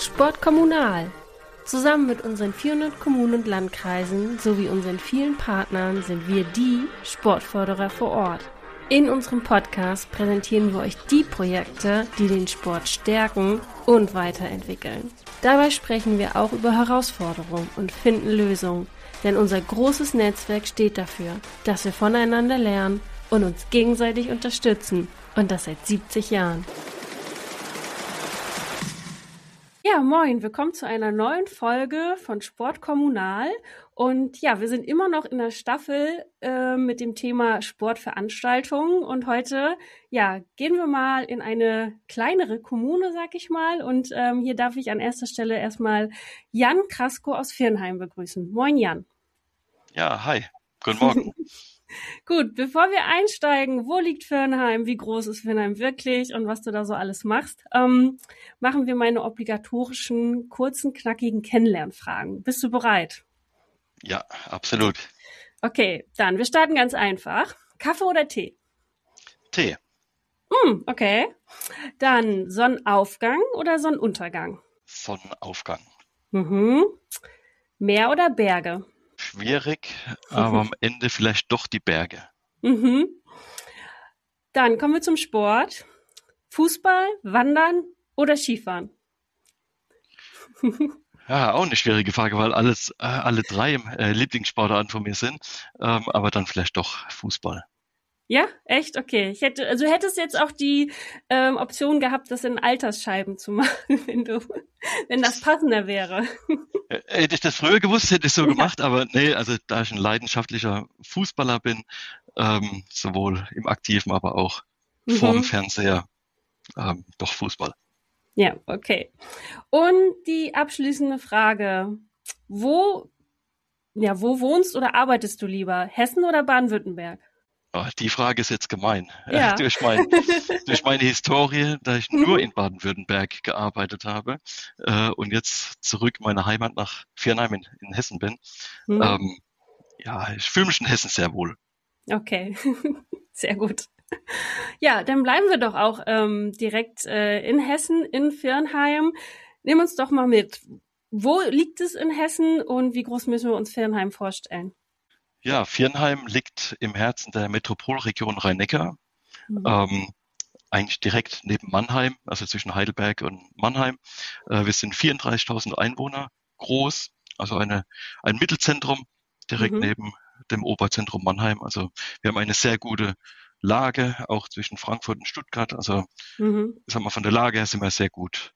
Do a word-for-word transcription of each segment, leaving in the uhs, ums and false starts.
Sport kommunal. Zusammen mit unseren vierhundert Kommunen und Landkreisen sowie unseren vielen Partnern sind wir die Sportförderer vor Ort. In unserem Podcast präsentieren wir euch die Projekte, die den Sport stärken und weiterentwickeln. Dabei sprechen wir auch über Herausforderungen und finden Lösungen, denn unser großes Netzwerk steht dafür, dass wir voneinander lernen und uns gegenseitig unterstützen, und das seit siebzig Jahren. Ja, moin, willkommen zu einer neuen Folge von Sport kommunal. Und ja, wir sind immer noch in der Staffel äh, mit dem Thema Sportveranstaltungen. Und heute, ja, gehen wir mal in eine kleinere Kommune, sag ich mal. Und ähm, hier darf ich an erster Stelle erstmal Jan Krasko aus Viernheim begrüßen. Moin, Jan. Ja, hi. Guten Morgen. Gut, bevor wir einsteigen, wo liegt Viernheim, wie groß ist Viernheim wirklich und was du da so alles machst, ähm, machen wir meine obligatorischen, kurzen, knackigen Kennenlernfragen. Bist du bereit? Ja, absolut. Okay, dann, wir starten ganz einfach. Kaffee oder Tee? Tee. Hm, okay. Dann Sonnenaufgang oder Sonnenuntergang? Sonnenaufgang. Mhm. Meer oder Berge? Schwierig, aber am Ende vielleicht doch die Berge. Mhm. Dann kommen wir zum Sport. Fußball, Wandern oder Skifahren? Ja, auch eine schwierige Frage, weil alles, äh, alle drei äh, Lieblingssportarten von mir sind, ähm, aber dann vielleicht doch Fußball. Ja, echt? Okay. Ich hätte, also du hättest jetzt auch die ähm, Option gehabt, das in Altersscheiben zu machen, wenn du, wenn das passender wäre. Äh, hätte ich das früher gewusst, hätte ich so Ja. gemacht, aber nee, also da ich ein leidenschaftlicher Fußballer bin, ähm, sowohl im Aktiven, aber auch Mhm. vorm Fernseher, ähm, doch Fußball. Ja, okay. Und die abschließende Frage. Wo, ja, wo wohnst oder arbeitest du lieber? Hessen oder Baden-Württemberg? Oh, die Frage ist jetzt gemein. Ja. Äh, durch, mein, durch meine Historie, da ich nur in Baden-Württemberg gearbeitet habe äh, und jetzt zurück meine Heimat nach Viernheim in, in Hessen bin, Mhm. ähm, ja, ich fühle mich in Hessen sehr wohl. Okay, sehr gut. Ja, dann bleiben wir doch auch ähm, direkt äh, in Hessen, in Viernheim. Nimm uns doch mal mit. Wo liegt es in Hessen und wie groß müssen wir uns Viernheim vorstellen? Ja, Viernheim liegt im Herzen der Metropolregion Rhein-Neckar, Mhm. ähm, eigentlich direkt neben Mannheim, also zwischen Heidelberg und Mannheim. Äh, wir sind vierunddreißigtausend Einwohner groß, also eine, ein Mittelzentrum direkt Mhm. neben dem Oberzentrum Mannheim. Also wir haben eine sehr gute Lage, auch zwischen Frankfurt und Stuttgart. Also Mhm. sagen wir, von der Lage her sind wir sehr gut,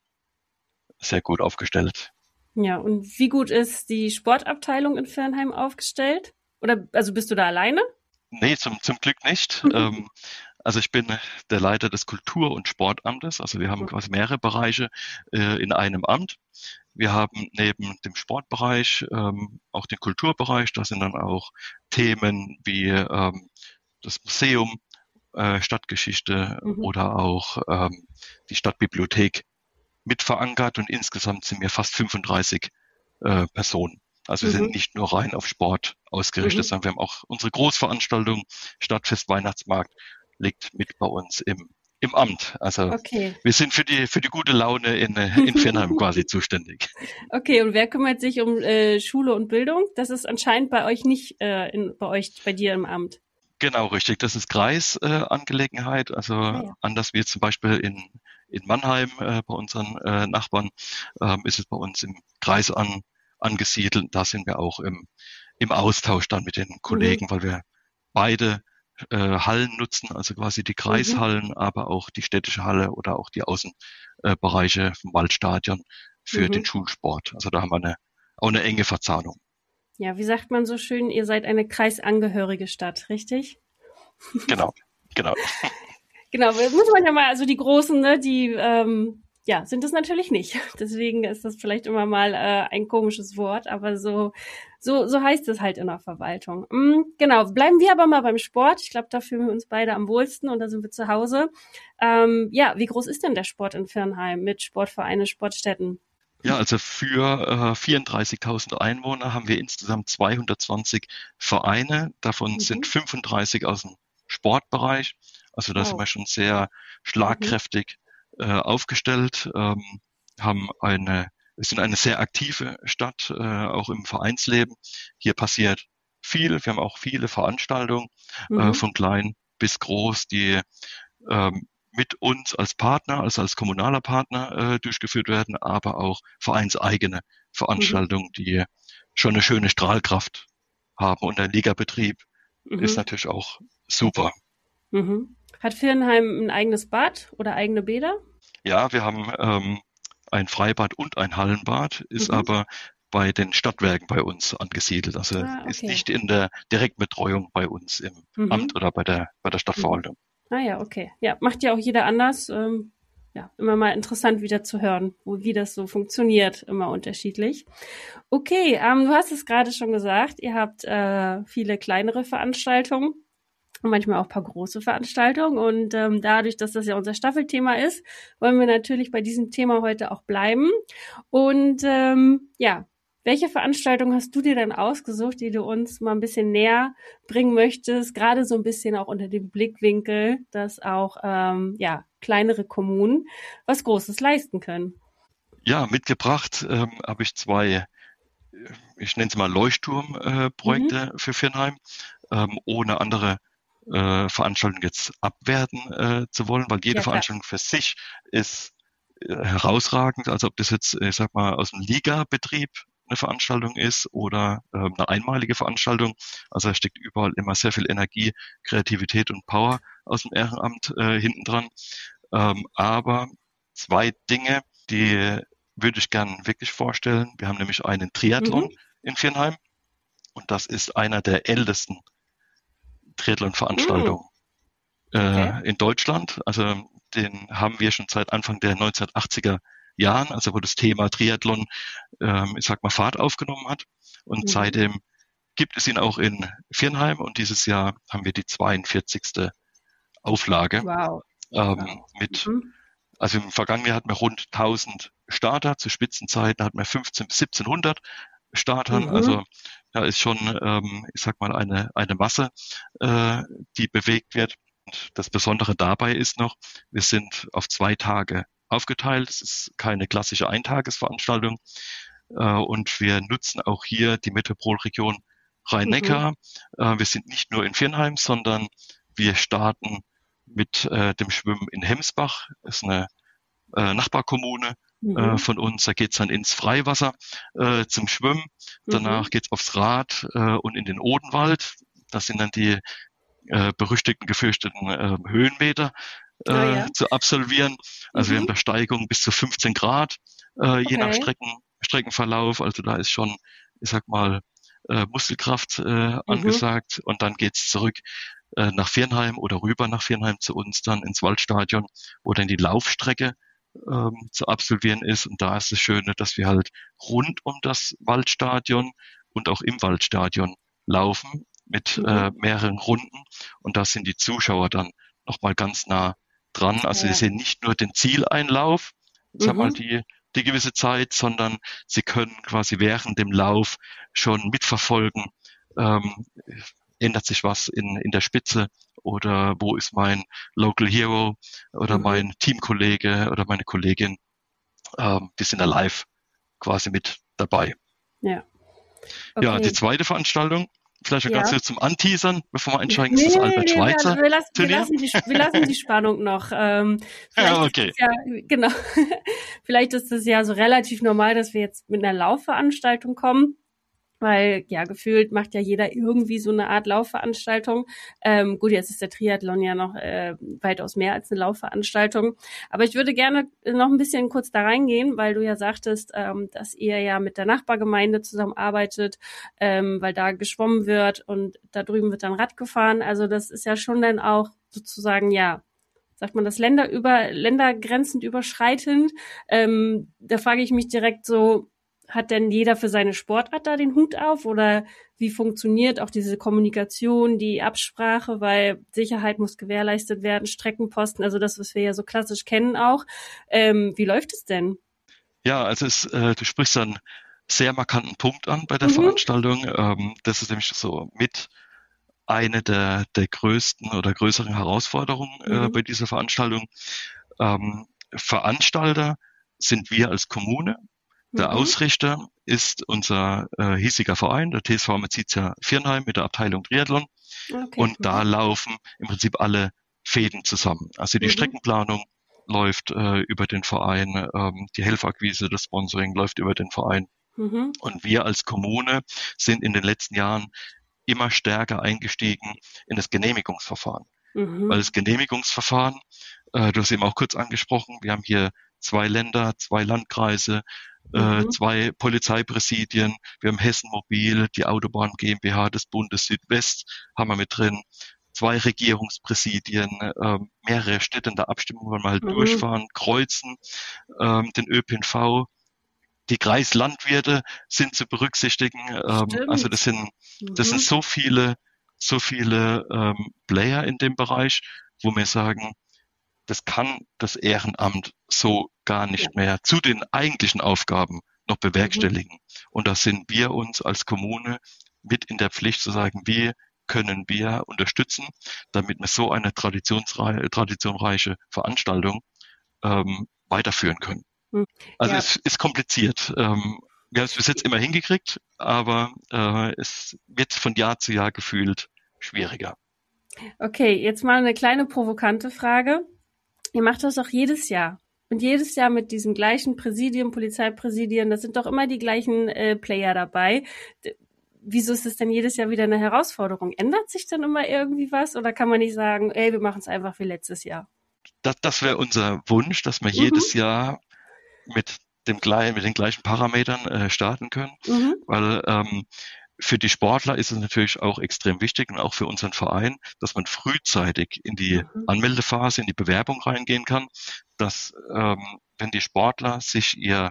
sehr gut aufgestellt. Ja, und wie gut ist die Sportabteilung in Viernheim aufgestellt? Oder also bist du da alleine? Nee, zum, zum Glück nicht. Ähm, also ich bin der Leiter des Kultur- und Sportamtes. Also wir haben quasi mehrere Bereiche äh, in einem Amt. Wir haben neben dem Sportbereich ähm, auch den Kulturbereich. Da sind dann auch Themen wie ähm, das Museum, äh, Stadtgeschichte Mhm. oder auch ähm, die Stadtbibliothek mit verankert. Und insgesamt sind wir fast fünfunddreißig äh, Personen. Also wir sind Mhm. nicht nur rein auf Sport ausgerichtet, Mhm. sondern wir haben auch unsere Großveranstaltung, Stadtfest, Weihnachtsmarkt, liegt mit bei uns im, im Amt. Also Okay. wir sind für die, für die gute Laune in, äh, in Viernheim quasi zuständig. Okay, und wer kümmert sich um äh, Schule und Bildung? Das ist anscheinend bei euch nicht äh, in, bei euch, bei dir im Amt. Genau, richtig. Das ist Kreisangelegenheit. Äh, Angelegenheit. also Ah ja. anders wie jetzt zum Beispiel in, in Mannheim äh, bei unseren äh, Nachbarn, ähm, ist es bei uns im Kreis an, angesiedelt. Da sind wir auch im, im Austausch dann mit den Mhm. Kollegen, weil wir beide äh, Hallen nutzen, also quasi die Mhm. Kreishallen, aber auch die städtische Halle oder auch die Außenbereiche vom Waldstadion für den Mhm. Schulsport. Also da haben wir eine, auch eine enge Verzahnung. Ja, wie sagt man so schön, ihr seid eine kreisangehörige Stadt, richtig? Genau, genau. Genau, muss man ja mal, also die Großen, ne, die ähm, ja, sind es natürlich nicht. Deswegen ist das vielleicht immer mal äh, ein komisches Wort, aber so so so heißt es halt in der Verwaltung. Mm, genau, bleiben wir aber mal beim Sport. Ich glaube, da fühlen wir uns beide am wohlsten und da sind wir zu Hause. Ähm, ja, wie groß ist denn der Sport in Viernheim mit Sportvereine, Sportstätten? Ja, also für äh, vierunddreißigtausend Einwohner haben wir insgesamt zweihundertzwanzig Vereine. Davon sind Mhm. fünfunddreißig aus dem Sportbereich. Also da sind Wow. wir schon sehr Mhm. schlagkräftig äh, aufgestellt, ähm, haben eine wir sind eine sehr aktive Stadt, äh, auch im Vereinsleben. Hier passiert viel. Wir haben auch viele Veranstaltungen, mhm. äh, von klein bis groß, die ähm, mit uns als Partner, also als kommunaler Partner äh, durchgeführt werden, aber auch vereinseigene Veranstaltungen, mhm. die schon eine schöne Strahlkraft haben. Und der Ligabetrieb mhm. ist natürlich auch super. Mhm. Hat Viernheim ein eigenes Bad oder eigene Bäder? Ja, wir haben ähm, ein Freibad und ein Hallenbad, ist mhm. aber bei den Stadtwerken bei uns angesiedelt. Also ah, okay. ist nicht in der Direktbetreuung bei uns im mhm. Amt oder bei der bei der Stadtverwaltung. Ah ja, okay. Ja, macht ja auch jeder anders. Ähm, ja, immer mal interessant wieder zu hören, wo, wie das so funktioniert, immer unterschiedlich. Okay, ähm, du hast es gerade schon gesagt, ihr habt äh, viele kleinere Veranstaltungen und manchmal auch ein paar große Veranstaltungen. Und ähm, dadurch, dass das ja unser Staffelthema ist, wollen wir natürlich bei diesem Thema heute auch bleiben. Und ähm, ja, welche Veranstaltung hast du dir dann ausgesucht, die du uns mal ein bisschen näher bringen möchtest, gerade so ein bisschen auch unter dem Blickwinkel, dass auch ähm, ja kleinere Kommunen was Großes leisten können? Ja, mitgebracht ähm, habe ich zwei, ich nenne es mal Leuchtturmprojekte äh, mhm. für Viernheim, ähm, ohne andere äh, Veranstaltungen jetzt abwerten äh, zu wollen, weil jede ja, Veranstaltung für sich ist äh, herausragend. Also ob das jetzt, ich sag mal, aus dem Liga-Betrieb eine Veranstaltung ist oder äh, eine einmalige Veranstaltung. Also da steckt überall immer sehr viel Energie, Kreativität und Power aus dem Ehrenamt äh, hinten dran. Ähm, aber zwei Dinge, die würde ich gern wirklich vorstellen. Wir haben nämlich einen Triathlon mhm. in Viernheim und das ist einer der ältesten Triathlon-Veranstaltungen mhm. okay. äh, in Deutschland. Also den haben wir schon seit Anfang der neunzehnhundertachtziger Jahren, also wo das Thema Triathlon, ähm, ich sag mal, Fahrt aufgenommen hat. Und mhm. seitdem gibt es ihn auch in Viernheim und dieses Jahr haben wir die zweiundvierzigste Auflage. Wow. Ähm, wow. Mit, mhm. also im vergangenen Jahr hatten wir rund tausend Starter, zu Spitzenzeiten hatten wir fünfzehnhundert bis siebzehnhundert Startern. Mhm. Also da ist schon, ähm, ich sag mal, eine, eine Masse, äh, die bewegt wird. Und das Besondere dabei ist noch, wir sind auf zwei Tage aufgeteilt. Es ist keine klassische Eintagesveranstaltung. Äh, und wir nutzen auch hier die Metropolregion Rhein-Neckar. Mhm. Äh, wir sind nicht nur in Viernheim, sondern wir starten mit äh, dem Schwimmen in Hemsbach. Das ist eine äh, Nachbarkommune mhm. äh, von uns. Da geht's dann ins Freiwasser äh, zum Schwimmen. Danach mhm. geht's aufs Rad äh, und in den Odenwald. Das sind dann die äh, berüchtigten, gefürchteten äh, Höhenmeter äh, oh, ja. zu absolvieren. Also mhm. wir haben da Steigungen bis zu fünfzehn Grad, äh, okay. je nach Strecken, Streckenverlauf. Also da ist schon, ich sag mal, äh, Muskelkraft äh, mhm. angesagt. Und dann geht's zurück äh, nach Viernheim oder rüber nach Viernheim zu uns dann ins Waldstadion, wo dann die Laufstrecke ähm, zu absolvieren ist. Und da ist das Schöne, dass wir halt rund um das Waldstadion und auch im Waldstadion laufen mit mhm. äh, mehreren Runden. Und da sind die Zuschauer dann nochmal ganz nah dran. Also ja. sie sehen nicht nur den Zieleinlauf, mhm. sag mal die, die gewisse Zeit, sondern sie können quasi während dem Lauf schon mitverfolgen, ähm, ändert sich was in, in der Spitze oder wo ist mein Local Hero oder mhm. mein Teamkollege oder meine Kollegin. Ähm, die sind da live quasi mit dabei. Ja. Okay. Ja, die zweite Veranstaltung, vielleicht noch ja. ganz kurz zum Anteasern, bevor wir einsteigen, nee, ist das Albert nee, Schweitzer. Wir lassen, wir, lassen die, wir lassen die Spannung noch. Ähm, ja, okay. Ja, genau. Vielleicht ist es ja so relativ normal, dass wir jetzt mit einer Laufveranstaltung kommen. Weil, ja, gefühlt macht ja jeder irgendwie so eine Art Laufveranstaltung. Ähm, gut, jetzt ist der Triathlon ja noch äh, weitaus mehr als eine Laufveranstaltung. Aber ich würde gerne noch ein bisschen kurz da reingehen, weil du ja sagtest, ähm, dass ihr ja mit der Nachbargemeinde zusammenarbeitet, ähm, weil da geschwommen wird und da drüben wird dann Rad gefahren. Also das ist ja schon dann auch sozusagen, ja, sagt man das, länderüber, ländergrenzend überschreitend. Ähm, da frage ich mich direkt so, hat denn jeder für seine Sportart da den Hut auf oder wie funktioniert auch diese Kommunikation, die Absprache, weil Sicherheit muss gewährleistet werden, Streckenposten, also das, was wir ja so klassisch kennen auch. Ähm, wie läuft es denn? Ja, also es, äh, du sprichst einen sehr markanten Punkt an bei der mhm. Veranstaltung. Ähm, das ist nämlich so mit eine der, der größten oder größeren Herausforderungen mhm. äh, bei dieser Veranstaltung. Ähm, Veranstalter sind wir als Kommune. Der Mhm. Ausrichter ist unser äh, hiesiger Verein, der T S V Amazizia Viernheim mit der Abteilung Triathlon. Okay. Und da Mhm. laufen im Prinzip alle Fäden zusammen. Also die Mhm. Streckenplanung läuft äh, über den Verein, ähm, die Helferakquise, das Sponsoring läuft über den Verein. Mhm. Und wir als Kommune sind in den letzten Jahren immer stärker eingestiegen in das Genehmigungsverfahren. Mhm. Weil das Genehmigungsverfahren, äh, du hast eben auch kurz angesprochen, wir haben hier zwei Länder, zwei Landkreise, äh, Mhm. zwei Polizeipräsidien, wir haben Hessen Mobil, die Autobahn GmbH des Bundes Südwest haben wir mit drin, zwei Regierungspräsidien, äh, mehrere Städte in der Abstimmung, wollen wir halt Mhm. durchfahren, kreuzen, ähm, den Ö P N V, die Kreislandwirte sind zu berücksichtigen. Ähm, also das Stimmt. sind, das sind Mhm. so viele, so viele ähm, Player in dem Bereich, wo wir sagen, das kann das Ehrenamt so gar Ja. nicht mehr zu den eigentlichen Aufgaben noch Mhm. bewerkstelligen. Und da sind wir uns als Kommune mit in der Pflicht zu sagen, wie können wir unterstützen, damit wir so eine traditionsreiche, traditionreiche Veranstaltung ähm, weiterführen können. Mhm. Also Ja. es ist kompliziert. Ähm, wir haben es bis jetzt immer hingekriegt, aber äh, es wird von Jahr zu Jahr gefühlt schwieriger. Okay, jetzt mal eine kleine provokante Frage. Ihr macht das doch jedes Jahr. Und jedes Jahr mit diesem gleichen Präsidium, Polizeipräsidien, das sind doch immer die gleichen äh, Player dabei. D Wieso ist es denn jedes Jahr wieder eine Herausforderung? Ändert sich dann immer irgendwie was? Oder kann man nicht sagen, ey, wir machen es einfach wie letztes Jahr? Das, das wäre unser Wunsch, dass wir jedes Mhm. Jahr mit dem gleichen, mit den gleichen Parametern äh, starten können, Mhm. weil ähm, für die Sportler ist es natürlich auch extrem wichtig und auch für unseren Verein, dass man frühzeitig in die Mhm. Anmeldephase, in die Bewerbung reingehen kann, dass ähm, wenn die Sportler sich ihr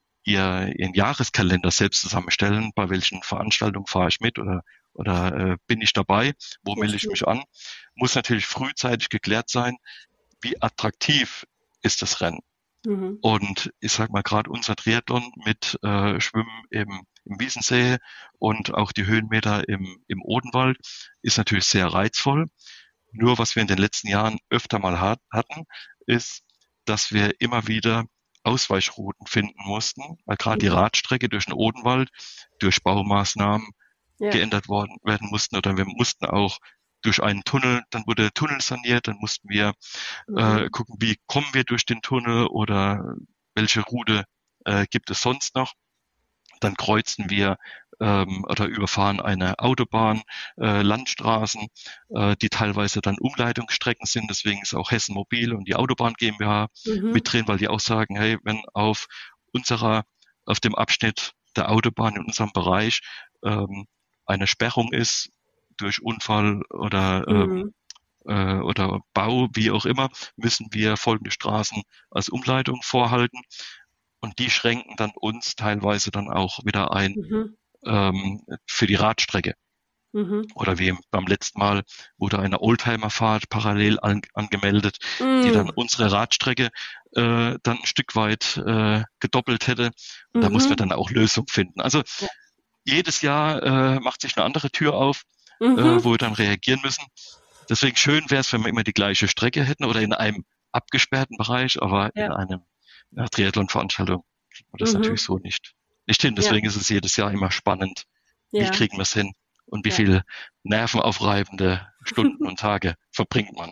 ihr ihren Jahreskalender selbst zusammenstellen, bei welchen Veranstaltungen fahre ich mit oder oder äh, bin ich dabei, wo melde ich Verstehe. mich an, muss natürlich frühzeitig geklärt sein, wie attraktiv ist das Rennen. Mhm. Und ich sag mal, gerade unser Triathlon mit äh, Schwimmen im, im Wiesensee und auch die Höhenmeter im, im Odenwald ist natürlich sehr reizvoll. Nur was wir in den letzten Jahren öfter mal hat, hatten, ist, dass wir immer wieder Ausweichrouten finden mussten, weil gerade die Mhm. Radstrecke durch den Odenwald durch Baumaßnahmen Ja. geändert worden werden mussten oder wir mussten auch durch einen Tunnel, dann wurde der Tunnel saniert, dann mussten wir äh, Mhm. gucken, wie kommen wir durch den Tunnel oder welche Route äh, gibt es sonst noch. Dann kreuzen wir ähm, oder überfahren eine Autobahn, äh, Landstraßen, äh, die teilweise dann Umleitungsstrecken sind. Deswegen ist auch Hessen Mobil und die Autobahn GmbH Mhm. mit drin, weil die auch sagen, hey, wenn auf unserer, auf dem Abschnitt der Autobahn in unserem Bereich ähm, eine Sperrung ist durch Unfall oder ähm, Mhm. äh, oder Bau, wie auch immer, müssen wir folgende Straßen als Umleitung vorhalten. Und die schränken dann uns teilweise dann auch wieder ein Mhm. ähm, für die Radstrecke. Mhm. Oder wie beim letzten Mal wurde eine Oldtimerfahrt parallel an, angemeldet, die dann Mhm. unsere Radstrecke äh, dann ein Stück weit äh, gedoppelt hätte. Und da muss man Mhm. dann auch Lösungen finden. Also Ja. jedes Jahr äh, macht sich eine andere Tür auf, äh, Mhm. wo wir dann reagieren müssen. Deswegen schön wäre es, wenn wir immer die gleiche Strecke hätten oder in einem abgesperrten Bereich, aber in Ja. einem ja, Triathlon-Veranstaltung kriegt man das natürlich Mhm. so nicht, nicht hin. Ja. Deswegen ist es jedes Jahr immer spannend. Wie Ja. kriegen wir es hin? Und wie Ja. viel nervenaufreibende Stunden und Tage verbringt man?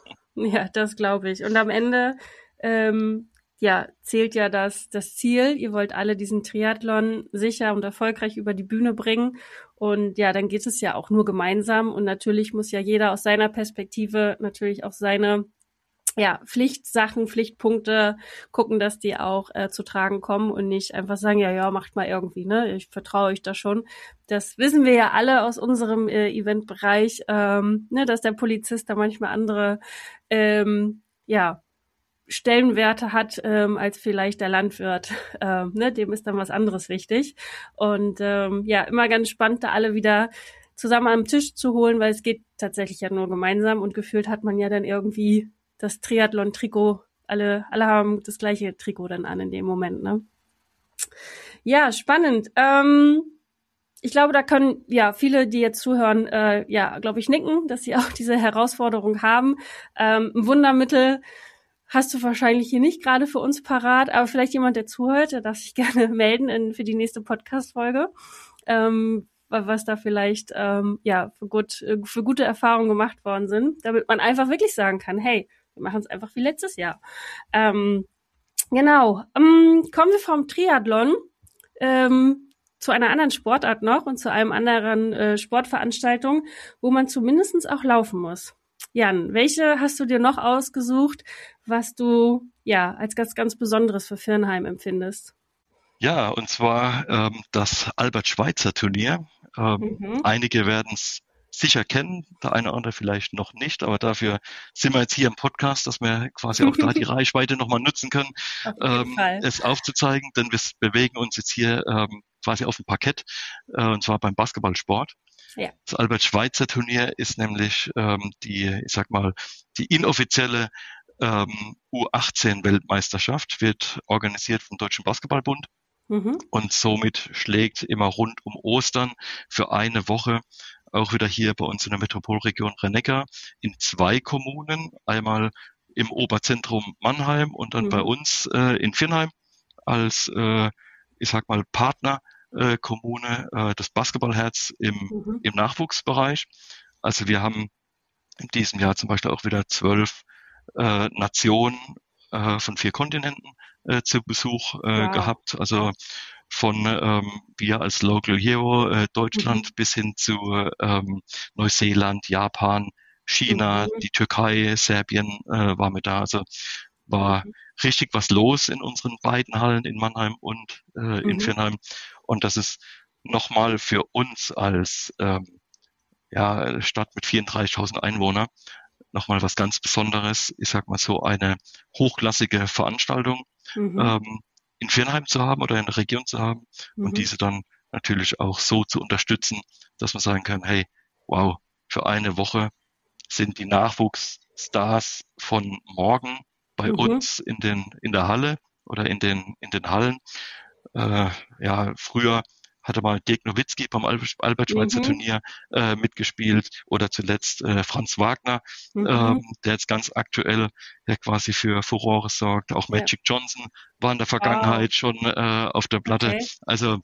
Ja, das glaube ich. Und am Ende, ähm, ja, zählt ja das, das Ziel. Ihr wollt alle diesen Triathlon sicher und erfolgreich über die Bühne bringen. Und ja, dann geht es ja auch nur gemeinsam. Und natürlich muss ja jeder aus seiner Perspektive natürlich auch seine ja, Pflichtsachen, Pflichtpunkte gucken, dass die auch äh, zu tragen kommen und nicht einfach sagen, ja, ja, macht mal irgendwie, ne? Ich vertraue euch da schon. Das wissen wir ja alle aus unserem äh, Eventbereich, ähm, ne, dass der Polizist da manchmal andere, ähm, ja, Stellenwerte hat ähm, als vielleicht der Landwirt. Ähm, ne? Dem ist dann was anderes wichtig. Und ähm, ja, immer ganz spannend, da alle wieder zusammen am Tisch zu holen, weil es geht tatsächlich ja nur gemeinsam und gefühlt hat man ja dann irgendwie das Triathlon-Trikot. Alle, alle haben das gleiche Trikot dann an in dem Moment, ne? Ja, spannend. Ähm, ich glaube, da können ja viele, die jetzt zuhören, äh, ja, glaube ich, nicken, dass sie auch diese Herausforderung haben. Ähm, ein Wundermittel hast du wahrscheinlich hier nicht gerade für uns parat, aber vielleicht jemand, der zuhört, der darf sich gerne melden in, für die nächste Podcast-Folge, ähm, was da vielleicht ähm, ja für, gut, für gute Erfahrungen gemacht worden sind, damit man einfach wirklich sagen kann, hey, wir machen es einfach wie letztes Jahr. Ähm, genau. Ähm, kommen wir vom Triathlon ähm, zu einer anderen Sportart noch und zu einem anderen äh, Sportveranstaltung, wo man zumindest auch laufen muss. Jan, welche hast du dir noch ausgesucht, was du ja als ganz, ganz Besonderes für Viernheim empfindest? Ja, und zwar ähm, das Albert-Schweitzer-Turnier. Ähm, Mhm. einige werden es sicher kennen, der eine oder andere vielleicht noch nicht, aber dafür sind wir jetzt hier im Podcast, dass wir quasi auch da die Reichweite nochmal nutzen können, Auf jeden ähm, Fall. es aufzuzeigen, denn wir bewegen uns jetzt hier ähm, quasi auf dem Parkett, äh, und zwar beim Basketballsport. Ja. Das Albert-Schweitzer-Turnier ist nämlich ähm, die, ich sag mal, die inoffizielle ähm, U achtzehn Weltmeisterschaft, wird organisiert vom Deutschen Basketballbund. Mhm. Und somit schlägt immer rund um Ostern für eine Woche auch wieder hier bei uns in der Metropolregion Rhein-Neckar in zwei Kommunen, einmal im Oberzentrum Mannheim und dann mhm. bei uns äh, in Viernheim als, äh, ich sag mal, Partnerkommune äh, das Basketballherz im, mhm. im Nachwuchsbereich. Also wir haben in diesem Jahr zum Beispiel auch wieder zwölf äh, Nationen äh, von vier Kontinenten äh, zu Besuch äh, wow. gehabt. Also von ähm, wir als Local Hero äh, Deutschland mhm. bis hin zu ähm, Neuseeland, Japan, China, mhm. die Türkei, Serbien äh, war mit da. Also war mhm. richtig was los in unseren beiden Hallen in Mannheim und äh, mhm. in Viernheim. Und das ist nochmal für uns als ähm, ja, Stadt mit vierunddreißigtausend Einwohnern nochmal was ganz Besonderes. Ich sag mal so eine hochklassige Veranstaltung mhm. ähm, in Viernheim zu haben oder in der Region zu haben mhm. und diese dann natürlich auch so zu unterstützen, dass man sagen kann, hey, wow, für eine Woche sind die Nachwuchsstars von morgen bei mhm. uns in den in der Halle oder in den in den Hallen. Äh, ja, früher hatte mal Dirk Nowitzki beim Albert-Schweitzer-Turnier mhm. äh, mitgespielt oder zuletzt äh, Franz Wagner, mhm. ähm, der jetzt ganz aktuell ja quasi für Furore sorgt. Auch Magic ja. Johnson war in der Vergangenheit wow. schon äh, auf der Platte. Okay. Also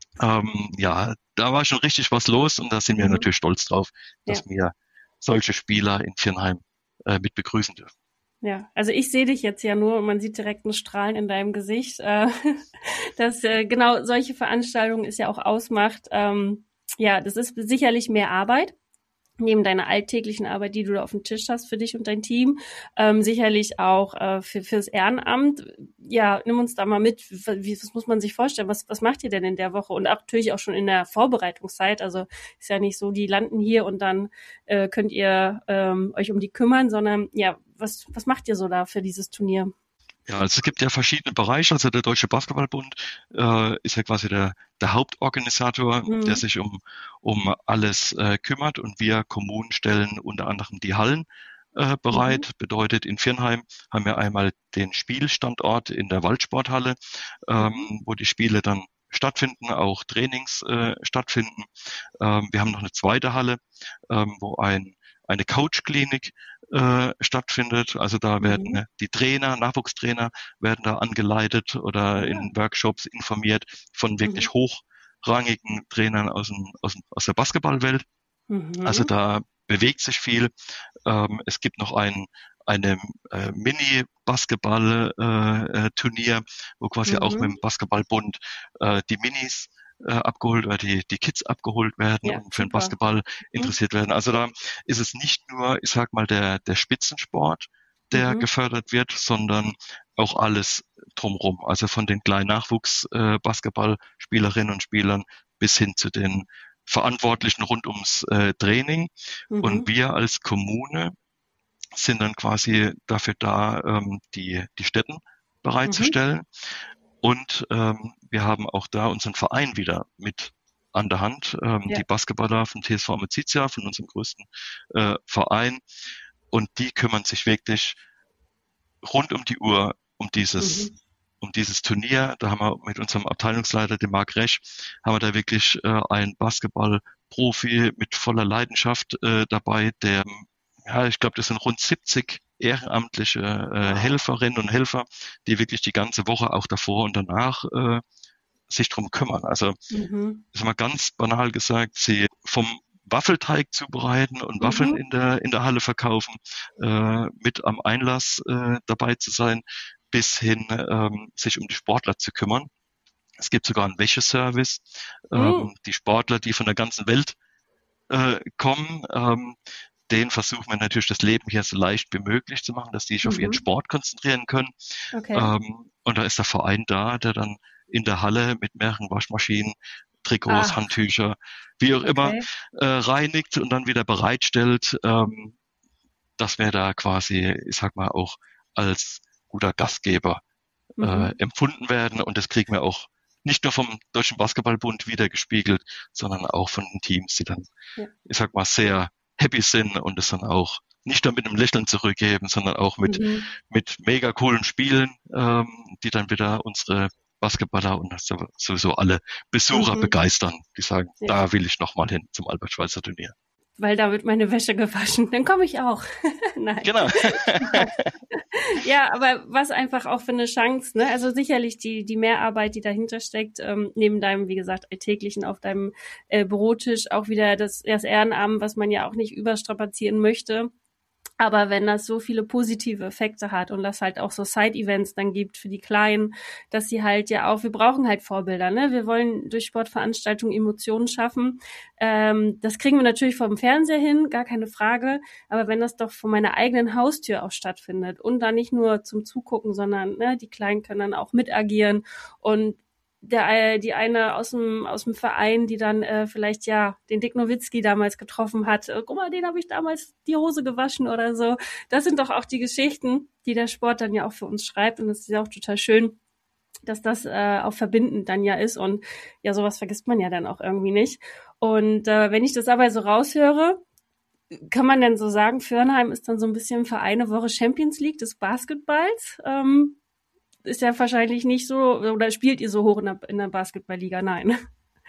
ähm, ja, da war schon richtig was los und da sind mhm. wir natürlich stolz drauf, dass ja. wir solche Spieler in Viernheim äh, mit begrüßen dürfen. Ja, also ich sehe dich jetzt ja nur und man sieht direkt ein Strahlen in deinem Gesicht, äh, dass äh, genau solche Veranstaltungen es ja auch ausmacht. Ähm, ja, das ist sicherlich mehr Arbeit, neben deiner alltäglichen Arbeit, die du da auf dem Tisch hast für dich und dein Team, ähm, sicherlich auch äh, für fürs Ehrenamt. Ja, nimm uns da mal mit, wie, was muss man sich vorstellen, was was macht ihr denn in der Woche und auch natürlich auch schon in der Vorbereitungszeit, also ist ja nicht so, die landen hier und dann äh, könnt ihr ähm, euch um die kümmern, sondern ja, was was macht ihr so da für dieses Turnier? Ja, also es gibt ja verschiedene Bereiche. Also der Deutsche Basketballbund äh, ist ja quasi der, der Hauptorganisator, mhm. der sich um, um alles äh, kümmert. Und wir Kommunen stellen unter anderem die Hallen äh, bereit. Mhm. Bedeutet, in Viernheim haben wir einmal den Spielstandort in der Waldsporthalle, ähm, mhm. wo die Spiele dann stattfinden, auch Trainings äh, stattfinden. Ähm, wir haben noch eine zweite Halle, ähm, wo ein eine Coach-Klinik äh, stattfindet. Also da werden mhm. die Trainer, Nachwuchstrainer werden da angeleitet oder ja. in Workshops informiert von wirklich mhm. hochrangigen Trainern aus, dem, aus, dem, aus der Basketballwelt. Mhm. Also da bewegt sich viel. Ähm, es gibt noch ein eine äh, Mini-Basketball-Turnier, äh, wo quasi mhm. auch mit dem Basketballbund äh, die Minis äh, abgeholt oder die, die Kids abgeholt werden ja, und für den Basketball interessiert mhm. werden. Also da ist es nicht nur, ich sag mal, der, der Spitzensport, der mhm. gefördert wird, sondern auch alles drumherum. Also von den kleinen Nachwuchs-Basketballspielerinnen äh, und Spielern bis hin zu den Verantwortlichen rund ums äh, Training. Mhm. Und wir als Kommune sind dann quasi dafür da, ähm, die, die Stätten bereitzustellen. Mhm. Und ähm, wir haben auch da unseren Verein wieder mit an der Hand, ähm, ja. die Basketballer vom T S V Amicizia, von unserem größten äh, Verein. Und die kümmern sich wirklich rund um die Uhr um dieses mhm. um dieses Turnier. Da haben wir mit unserem Abteilungsleiter, dem Marc Resch, haben wir da wirklich äh, einen Basketball-Profi mit voller Leidenschaft äh, dabei, der, ja, ich glaube, das sind rund siebzig ehrenamtliche äh, Helferinnen und Helfer, die wirklich die ganze Woche auch davor und danach äh, sich drum kümmern. Also, Mhm. ist mal ganz banal gesagt, sie vom Waffelteig zubereiten und Waffeln Mhm. in der in der Halle verkaufen, äh, mit am Einlass äh, dabei zu sein, bis hin ähm, sich um die Sportler zu kümmern. Es gibt sogar einen Wäscheservice. Mhm. Ähm, die Sportler, die von der ganzen Welt äh, kommen, ähm, denen versuchen wir natürlich das Leben hier so leicht wie möglich zu machen, dass die sich auf ihren Mhm. Sport konzentrieren können. Okay. Ähm, und da ist der Verein da, der dann in der Halle mit mehreren Waschmaschinen, Trikots, Ah, Handtücher, wie auch immer, okay. äh, reinigt und dann wieder bereitstellt, ähm, dass wir da quasi, ich sag mal, auch als guter Gastgeber äh, Mhm. empfunden werden. Und das kriegen wir auch nicht nur vom Deutschen Basketballbund wiedergespiegelt, sondern auch von den Teams, die dann, Ja. ich sag mal, sehr happy sind und es dann auch nicht nur mit einem Lächeln zurückgeben, sondern auch mit, Mhm. mit mega coolen Spielen, ähm, die dann wieder unsere Basketballer und sowieso alle Besucher Mhm. begeistern, die sagen, Ja. da will ich nochmal hin zum Albert-Schweitzer-Turnier. Weil da wird meine Wäsche gewaschen. Dann komme ich auch. Nein. Genau. Ja, aber was einfach auch für eine Chance, ne? Also sicherlich die die Mehrarbeit, die dahinter steckt, ähm, neben deinem, wie gesagt, alltäglichen auf deinem äh, Bürotisch auch wieder das, das Ehrenamt, was man ja auch nicht überstrapazieren möchte. Aber wenn das so viele positive Effekte hat und das halt auch so Side-Events dann gibt für die Kleinen, dass sie halt ja auch, wir brauchen halt Vorbilder, ne? Wir wollen durch Sportveranstaltungen Emotionen schaffen. Ähm, das kriegen wir natürlich vom Fernseher hin, gar keine Frage. Aber wenn das doch vor meiner eigenen Haustür auch stattfindet und dann nicht nur zum Zugucken, sondern ne, die Kleinen können dann auch mitagieren und der die eine aus dem aus dem Verein, die dann äh, vielleicht ja den Dick Nowitzki damals getroffen hat. Äh, guck mal, den habe ich damals die Hose gewaschen oder so. Das sind doch auch die Geschichten, die der Sport dann ja auch für uns schreibt und das ist ja auch total schön, dass das äh, auch verbindend dann ja ist und ja, sowas vergisst man ja dann auch irgendwie nicht. Und äh, wenn ich das aber so raushöre, kann man denn so sagen, Fürnheim ist dann so ein bisschen für eine Woche Champions League des Basketballs? Ähm, ist ja wahrscheinlich nicht so, oder spielt ihr so hoch in der, in der Basketballliga? Nein.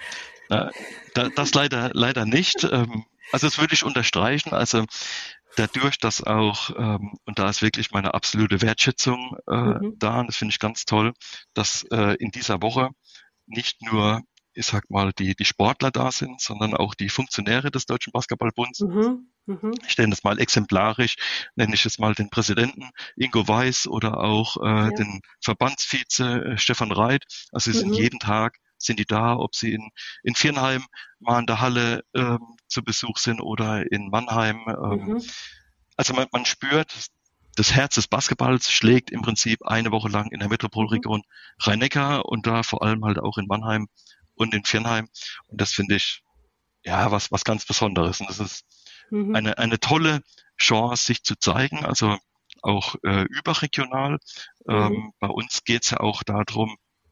Na, da, das leider, leider nicht. Ähm, also das würde ich unterstreichen. Also dadurch, dass auch, ähm, und da ist wirklich meine absolute Wertschätzung äh, Mhm. da, und das finde ich ganz toll, dass äh, in dieser Woche nicht nur, ich sag mal, die, die Sportler da sind, sondern auch die Funktionäre des Deutschen Basketballbunds. Mhm. Mhm. Ich nenne das mal exemplarisch, nenne ich jetzt mal den Präsidenten Ingo Weiß oder auch äh, Ja. den Verbandsvize äh, Stefan Reit. Also sie sind Mhm. jeden Tag, sind die da, ob sie in, in Viernheim mal in der Halle ähm, zu Besuch sind oder in Mannheim. Ähm, Mhm. also man, man spürt, das Herz des Basketballs schlägt im Prinzip eine Woche lang in der Mhm. Metropolregion Rhein-Neckar und da vor allem halt auch in Mannheim und in Viernheim. Und das finde ich ja was, was ganz Besonderes. Und das ist Mhm. eine, eine tolle Chance, sich zu zeigen, also auch äh, überregional. Mhm. Ähm, bei uns geht es ja auch darum,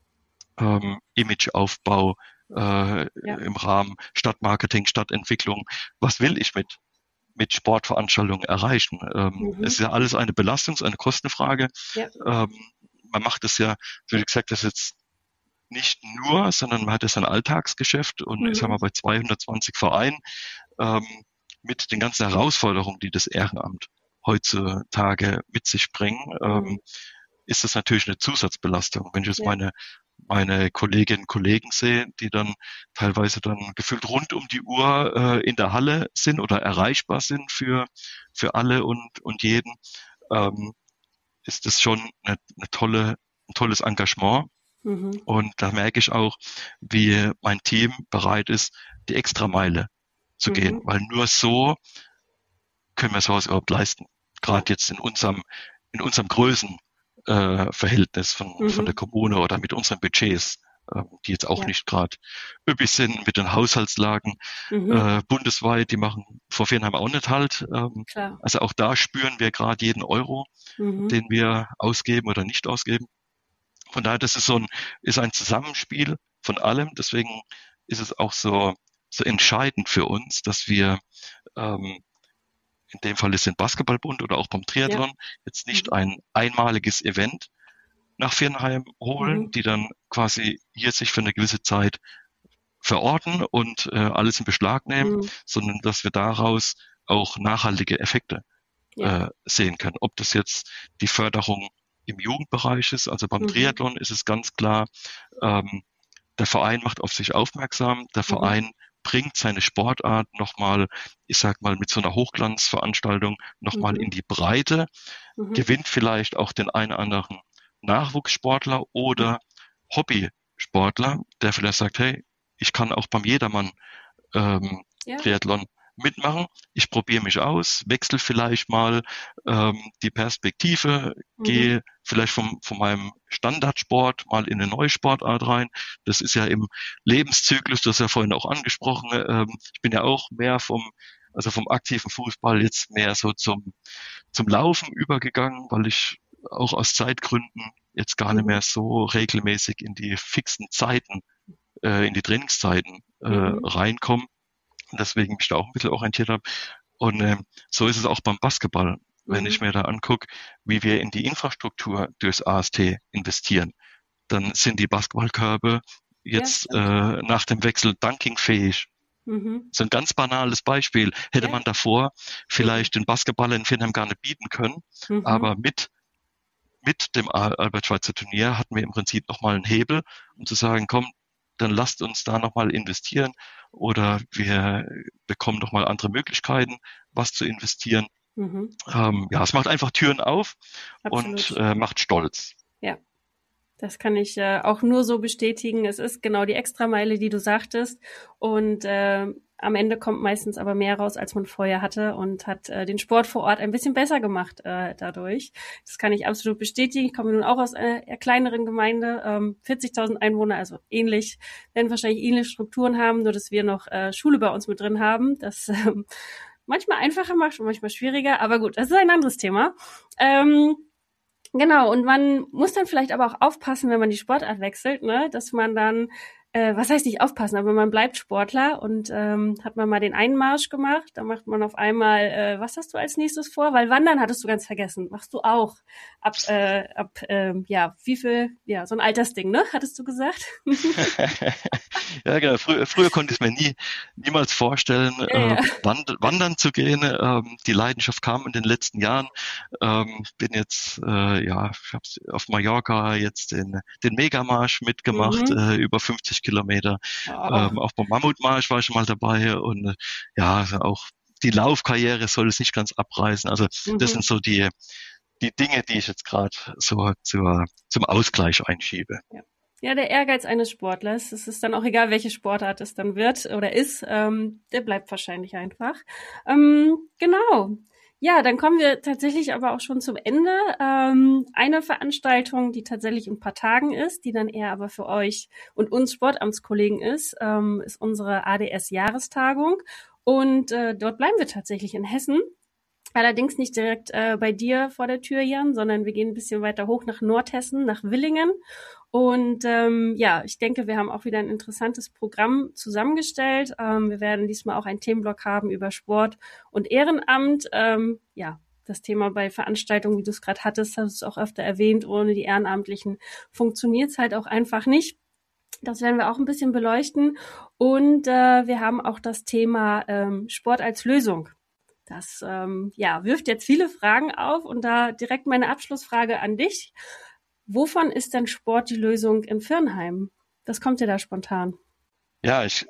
ähm, Imageaufbau äh, Ja. im Rahmen Stadtmarketing, Stadtentwicklung. Was will ich mit mit Sportveranstaltungen erreichen? Ähm, es ist Mhm. ja alles eine Belastungs-, eine Kostenfrage. Ja. Ähm, man macht es ja, wie gesagt, das jetzt nicht nur, sondern man hat es ein Alltagsgeschäft und ich sag mal Mhm. bei zweihundertzwanzig Vereinen ähm, mit den ganzen Herausforderungen, die das Ehrenamt heutzutage mit sich bringen, Mhm. ähm, ist das natürlich eine Zusatzbelastung. Wenn ich jetzt Ja. meine meine Kolleginnen und Kollegen sehe, die dann teilweise dann gefühlt rund um die Uhr äh, in der Halle sind oder erreichbar sind für für alle und und jeden, ähm, ist das schon eine, eine tolle ein tolles Engagement. Mhm. Und da merke ich auch, wie mein Team bereit ist, die Extrameile zu gehen, Mhm. weil nur so können wir sowas überhaupt leisten. Ja. Gerade jetzt in unserem, in unserem Größenverhältnis äh, Verhältnis von, von der Mhm. Kommune oder mit unseren Budgets, äh, die jetzt auch Ja. nicht gerade üppig sind mit den Haushaltslagen Mhm. äh, bundesweit, die machen vor Viernheim auch nicht halt. Ähm, Klar. also auch da spüren wir gerade jeden Euro, Mhm. den wir ausgeben oder nicht ausgeben. Von daher, das ist so ein, ist ein Zusammenspiel von allem. Deswegen ist es auch so, so entscheidend für uns, dass wir ähm, in dem Fall ist es den Basketballbund oder auch beim Ja. Triathlon jetzt nicht Mhm. ein einmaliges Event nach Viernheim holen, Mhm. die dann quasi hier sich für eine gewisse Zeit verorten und äh, alles in Beschlag nehmen, Mhm. sondern dass wir daraus auch nachhaltige Effekte Ja. äh, sehen können. Ob das jetzt die Förderung im Jugendbereich ist, also beim Mhm. Triathlon ist es ganz klar, ähm, der Verein macht auf sich aufmerksam, der Mhm. Verein bringt seine Sportart nochmal, ich sag mal, mit so einer Hochglanzveranstaltung nochmal Mhm. in die Breite, Mhm. gewinnt vielleicht auch den einen oder anderen Nachwuchssportler oder Hobbysportler, der vielleicht sagt, hey, ich kann auch beim Jedermann ähm, Ja. Triathlon mitmachen. Ich probiere mich aus, wechsle vielleicht mal ähm, die Perspektive, Mhm. gehe vielleicht vom, von meinem Standardsport mal in eine neue Sportart rein. Das ist ja im Lebenszyklus, das ist ja vorhin auch angesprochen. Ähm, ich bin ja auch mehr vom, also vom aktiven Fußball jetzt mehr so zum, zum Laufen übergegangen, weil ich auch aus Zeitgründen jetzt gar nicht Mhm. mehr so regelmäßig in die fixen Zeiten, äh, in die Trainingszeiten äh, Mhm. reinkomme. Und deswegen mich da auch ein bisschen orientiert habe. Und ähm, so ist es auch beim Basketball, wenn Mhm. ich mir da angucke, wie wir in die Infrastruktur durchs A S T investieren. Dann sind die Basketballkörbe Ja, jetzt äh, stimmt. nach dem Wechsel dunkingfähig. Mhm. So ein ganz banales Beispiel. Hätte Ja. man davor Mhm. vielleicht den Basketball in Vietnam gar nicht bieten können, Mhm. aber mit mit dem Albert-Schweitzer-Turnier hatten wir im Prinzip nochmal einen Hebel, um zu sagen, komm, dann lasst uns da nochmal investieren oder wir bekommen nochmal andere Möglichkeiten, was zu investieren. Mhm. Ähm, ja, es macht einfach Türen auf und Absolut. äh, macht stolz. Ja. Das kann ich äh, auch nur so bestätigen. Es ist genau die Extrameile, die du sagtest. Und äh, am Ende kommt meistens aber mehr raus, als man vorher hatte und hat äh, den Sport vor Ort ein bisschen besser gemacht äh, dadurch. Das kann ich absolut bestätigen. Ich komme nun auch aus einer eher kleineren Gemeinde, ähm, vierzigtausend Einwohner, also ähnlich, werden wahrscheinlich ähnliche Strukturen haben, nur dass wir noch äh, Schule bei uns mit drin haben. Das ähm, manchmal einfacher macht und manchmal schwieriger. Aber gut, das ist ein anderes Thema. Ähm, Genau, und man muss dann vielleicht aber auch aufpassen, wenn man die Sportart wechselt, ne, dass man dann, äh, was heißt nicht aufpassen, aber man bleibt Sportler und ähm, hat man mal den Einmarsch gemacht, dann macht man auf einmal, äh, was hast du als nächstes vor? Weil Wandern hattest du ganz vergessen, machst du auch. Ab, äh, ab, ähm, ja, wie viel, ja, so ein Altersding, ne, hattest du gesagt? Ja, genau. Früher, früher konnte ich mir nie, niemals vorstellen, Ja, äh, ja. wand, wandern zu gehen. Ähm, die Leidenschaft kam in den letzten Jahren. Ähm, bin jetzt, äh, ja, ich habe auf Mallorca jetzt den, den Megamarsch mitgemacht, Mhm. äh, über fünfzig Kilometer. Oh. Ähm, auch beim Mammutmarsch war ich schon mal dabei und äh, ja, also auch die Laufkarriere soll es nicht ganz abreißen. Also das Mhm. sind so die, die Dinge, die ich jetzt gerade so zur, zum Ausgleich einschiebe. Ja. Ja, der Ehrgeiz eines Sportlers, es ist dann auch egal, welche Sportart es dann wird oder ist, ähm, der bleibt wahrscheinlich einfach. Ähm, genau. Ja, dann kommen wir tatsächlich aber auch schon zum Ende. Ähm, eine Veranstaltung, die tatsächlich in ein paar Tagen ist, die dann eher aber für euch und uns Sportamtskollegen ist, ähm, ist unsere A D S-Jahrestagung. Und äh, dort bleiben wir tatsächlich in Hessen. Allerdings nicht direkt äh, bei dir vor der Tür, Jan, sondern wir gehen ein bisschen weiter hoch nach Nordhessen, nach Willingen. Und ähm, ja, ich denke, wir haben auch wieder ein interessantes Programm zusammengestellt. Ähm, wir werden diesmal auch einen Themenblock haben über Sport und Ehrenamt. Ähm, ja, das Thema bei Veranstaltungen, wie du es gerade hattest, hast du es auch öfter erwähnt, ohne die Ehrenamtlichen funktioniert es halt auch einfach nicht. Das werden wir auch ein bisschen beleuchten. Und äh, wir haben auch das Thema ähm, Sport als Lösung. Das ähm, ja, wirft jetzt viele Fragen auf und da direkt meine Abschlussfrage an dich. Wovon ist denn Sport die Lösung in Firnheim? Das kommt dir da spontan. Ja, ich,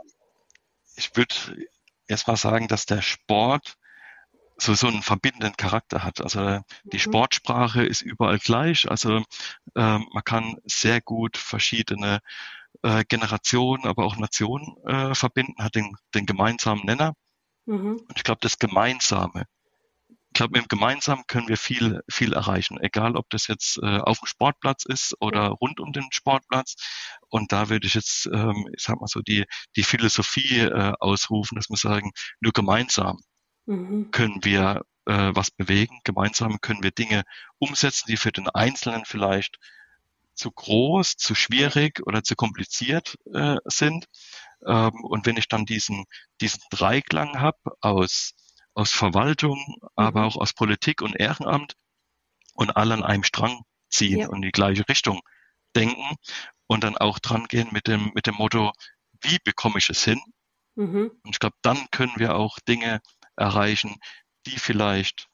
ich würde erst mal sagen, dass der Sport so, so einen verbindenden Charakter hat. Also die Mhm. Sportsprache ist überall gleich. Also ähm, man kann sehr gut verschiedene äh, Generationen, aber auch Nationen äh, verbinden, hat den, den gemeinsamen Nenner. Mhm. Und ich glaube, das Gemeinsame, ich glaube, mit dem Gemeinsamen können wir viel, viel erreichen. Egal, ob das jetzt äh, auf dem Sportplatz ist Ja. oder rund um den Sportplatz. Und da würde ich jetzt, ähm, ich sag mal so, die, die Philosophie äh, ausrufen, dass wir sagen, nur gemeinsam Mhm. können wir äh, was bewegen. Gemeinsam können wir Dinge umsetzen, die für den Einzelnen vielleicht zu groß, zu schwierig oder zu kompliziert äh, sind. Ähm, und wenn ich dann diesen, diesen Dreiklang habe aus, aus Verwaltung, aber Mhm. auch aus Politik und Ehrenamt und alle an einem Strang ziehen Ja. und in die gleiche Richtung denken und dann auch dran gehen mit dem, mit dem Motto, wie bekomme ich es hin? Mhm. Und ich glaube, dann können wir auch Dinge erreichen, die vielleicht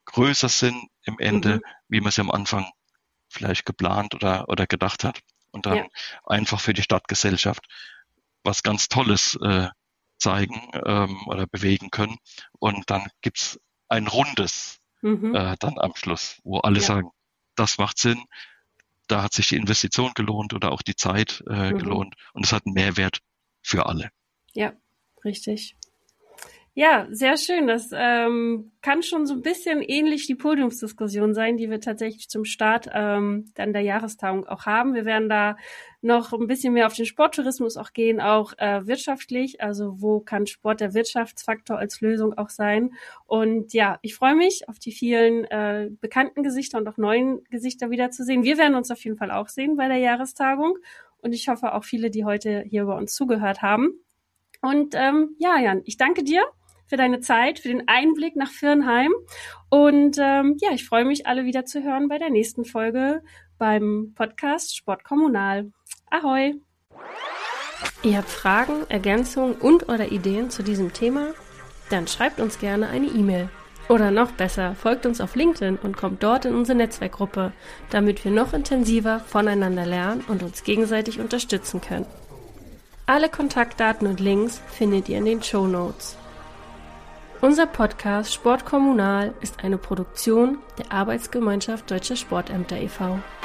größer sind im Ende, Mhm. wie man sie am Anfang vielleicht geplant oder, oder gedacht hat. Und dann Ja. einfach für die Stadtgesellschaft was ganz Tolles äh, zeigen ähm, oder bewegen können. Und dann gibt's ein Rundes Mhm. äh, dann am Schluss, wo alle Ja. sagen, das macht Sinn, da hat sich die Investition gelohnt oder auch die Zeit äh, Mhm. gelohnt und es hat einen Mehrwert für alle. Ja, richtig. Ja, sehr schön. Das ähm, kann schon so ein bisschen ähnlich die Podiumsdiskussion sein, die wir tatsächlich zum Start ähm, dann der Jahrestagung auch haben. Wir werden da noch ein bisschen mehr auf den Sporttourismus auch gehen, auch äh, wirtschaftlich. Also wo kann Sport der Wirtschaftsfaktor als Lösung auch sein? Und ja, ich freue mich auf die vielen äh, bekannten Gesichter und auch neuen Gesichter wiederzusehen. Wir werden uns auf jeden Fall auch sehen bei der Jahrestagung. Und ich hoffe auch viele, die heute hier bei uns zugehört haben. Und ähm, ja, Jan, ich danke dir für deine Zeit, für den Einblick nach Viernheim. Und ähm, ja, ich freue mich, alle wieder zu hören bei der nächsten Folge beim Podcast Sport Kommunal. Ahoi! Ihr habt Fragen, Ergänzungen und oder Ideen zu diesem Thema? Dann schreibt uns gerne eine E-Mail. Oder noch besser, folgt uns auf LinkedIn und kommt dort in unsere Netzwerkgruppe, damit wir noch intensiver voneinander lernen und uns gegenseitig unterstützen können. Alle Kontaktdaten und Links findet ihr in den Shownotes. Unser Podcast Sport Kommunal ist eine Produktion der Arbeitsgemeinschaft Deutscher Sportämter e V